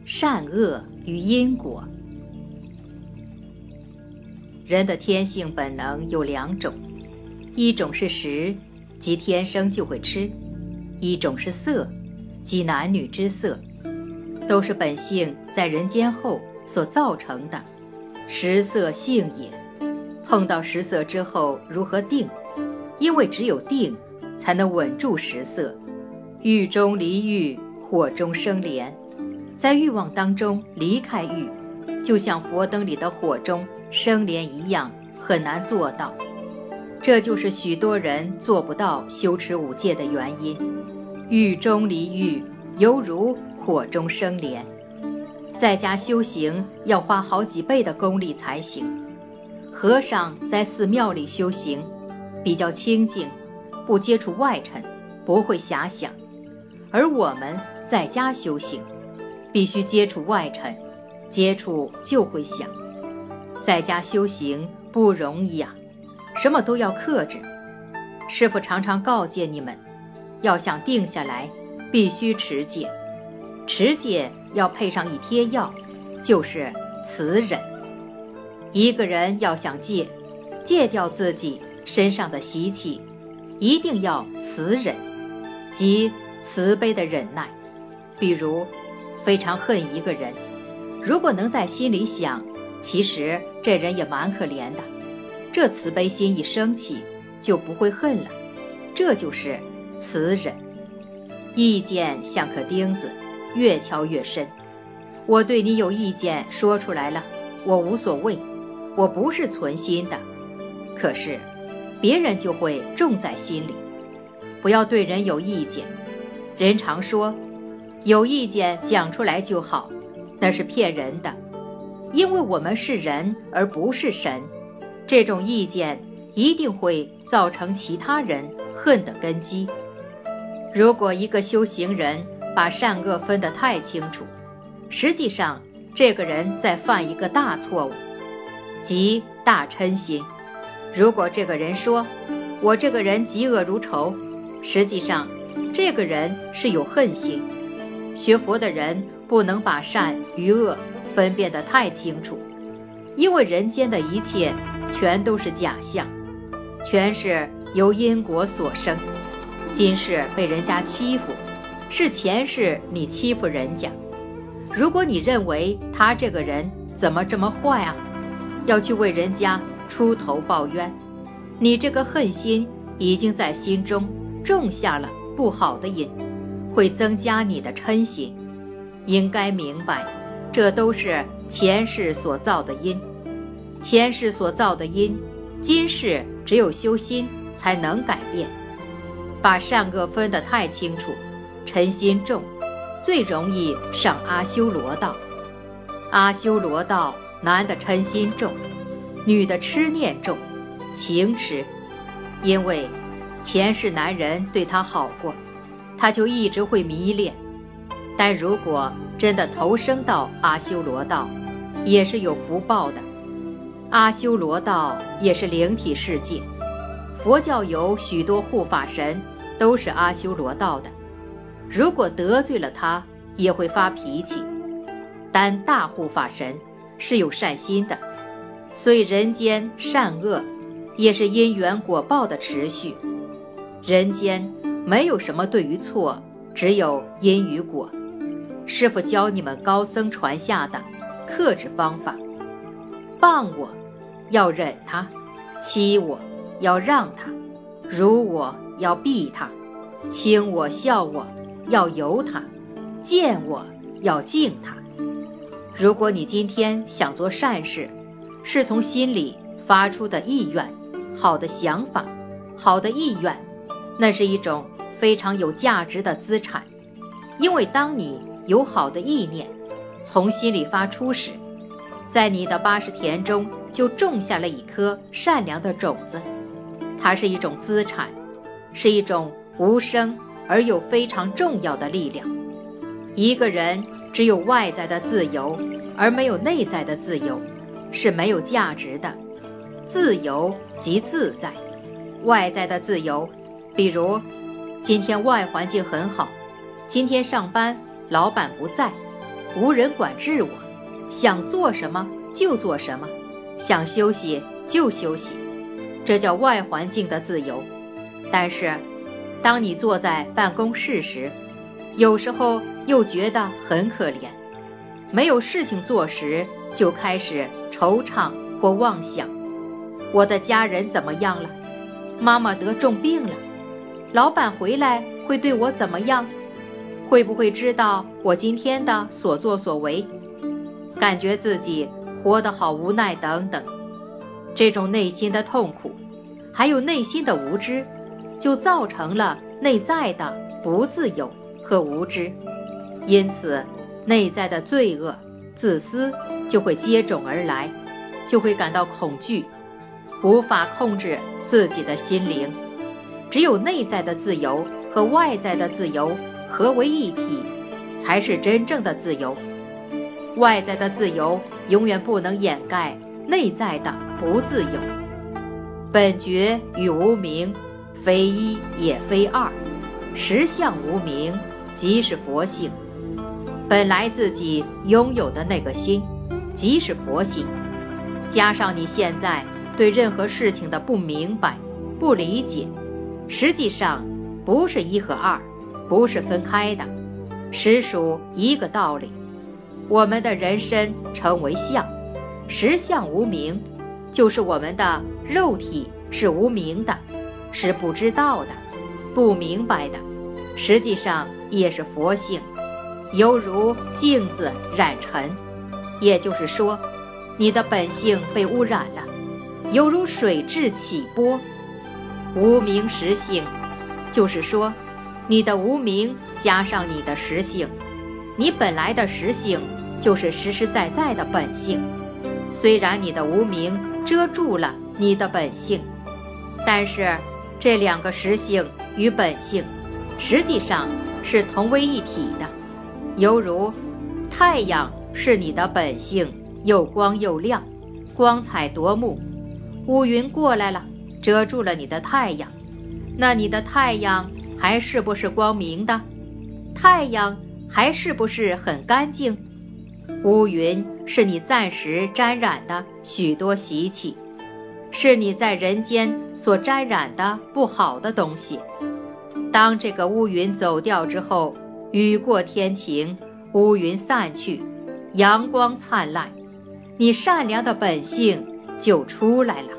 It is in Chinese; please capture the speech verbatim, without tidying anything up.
善恶与因果。人的天性本能有两种，一种是食，即天生就会吃；一种是色，即男女之色，都是本性在人间后所造成的，食色性也。碰到食色之后如何定？因为只有定才能稳住食色。欲中离欲，火中生莲。在欲望当中离开欲，就像佛灯里的火中生莲一样，很难做到。这就是许多人做不到修持五戒的原因。欲中离欲，犹如火中生莲。在家修行要花好几倍的功力才行。和尚在寺庙里修行比较清净，不接触外尘，不会遐想。而我们在家修行必须接触外尘，接触就会想。在家修行不容易啊，什么都要克制。师父常常告诫你们，要想定下来必须持戒，持戒要配上一贴药，就是慈忍。一个人要想戒，戒掉自己身上的习气，一定要慈忍，即慈悲的忍耐。比如非常恨一个人，如果能在心里想，其实这人也蛮可怜的，这慈悲心一升起就不会恨了，这就是慈忍。意见像颗钉子，越敲越深。我对你有意见说出来了，我无所谓，我不是存心的，可是别人就会种在心里。不要对人有意见。人常说有意见讲出来就好，那是骗人的，因为我们是人而不是神，这种意见一定会造成其他人恨的根基。如果一个修行人把善恶分得太清楚，实际上这个人在犯一个大错误，即大嗔心。如果这个人说我这个人嫉恶如仇，实际上这个人是有恨心。学佛的人不能把善与恶分辨得太清楚，因为人间的一切全都是假象，全是由因果所生。今世被人家欺负，是前世你欺负人家。如果你认为他这个人怎么这么坏啊，要去为人家出头报冤，你这个恨心已经在心中种下了不好的因，会增加你的嗔心。应该明白，这都是前世所造的因，前世所造的因，今世只有修心才能改变。把善恶分得太清楚，嗔心重，最容易上阿修罗道。阿修罗道男的嗔心重，女的痴念重，情痴。因为前世男人对他好过，他就一直会迷恋。但如果真的投生到阿修罗道，也是有福报的。阿修罗道也是灵体世界，佛教有许多护法神都是阿修罗道的，如果得罪了他也会发脾气。但大护法神是有善心的，所以人间善恶也是因缘果报的持续。人间没有什么对与错，只有因与果。师父教你们高僧传下的克制方法：谤我要忍他，欺我要让他，辱我要避他，轻我笑我要由他，见我要敬他。如果你今天想做善事，是从心里发出的意愿，好的想法，好的意愿，那是一种非常有价值的资产。因为当你有好的意念从心里发出时，在你的八十田中就种下了一颗善良的种子。它是一种资产，是一种无声而又非常重要的力量。一个人只有外在的自由而没有内在的自由，是没有价值的。自由即自在。外在的自由，比如今天外环境很好，今天上班老板不在， 无人管制我，想做什么就做什么，想休息就休息，这叫外环境的自由。但是当你坐在办公室时，有时候又觉得很可怜，没有事情做时就开始惆怅或妄想，我的家人怎么样了？妈妈得重病了，老板回来会对我怎么样？会不会知道我今天的所作所为？感觉自己活得好无奈等等。这种内心的痛苦，还有内心的无知，就造成了内在的不自由和无知。因此，内在的罪恶、自私就会接踵而来，就会感到恐惧，无法控制自己的心灵。只有内在的自由和外在的自由合为一体，才是真正的自由。外在的自由永远不能掩盖内在的不自由。本觉与无明，非一也非二，实相无明，即是佛性。本来自己拥有的那个心，即是佛心，加上你现在对任何事情的不明白、不理解，实际上不是一和二，不是分开的，实属一个道理。我们的人身成为相，实相无明，就是我们的肉体是无明的，是不知道的，不明白的，实际上也是佛性，犹如镜子染尘。也就是说，你的本性被污染了，犹如水质起波。无明实性，就是说你的无明加上你的实性，你本来的实性就是实实在在的本性。虽然你的无明遮住了你的本性，但是这两个实性与本性实际上是同为一体的。犹如太阳是你的本性，又光又亮，光彩夺目，乌云过来了，遮住了你的太阳，那你的太阳还是不是光明的？太阳还是不是很干净？乌云是你暂时沾染的许多习气，是你在人间所沾染的不好的东西。当这个乌云走掉之后，雨过天晴，乌云散去，阳光灿烂，你善良的本性就出来了。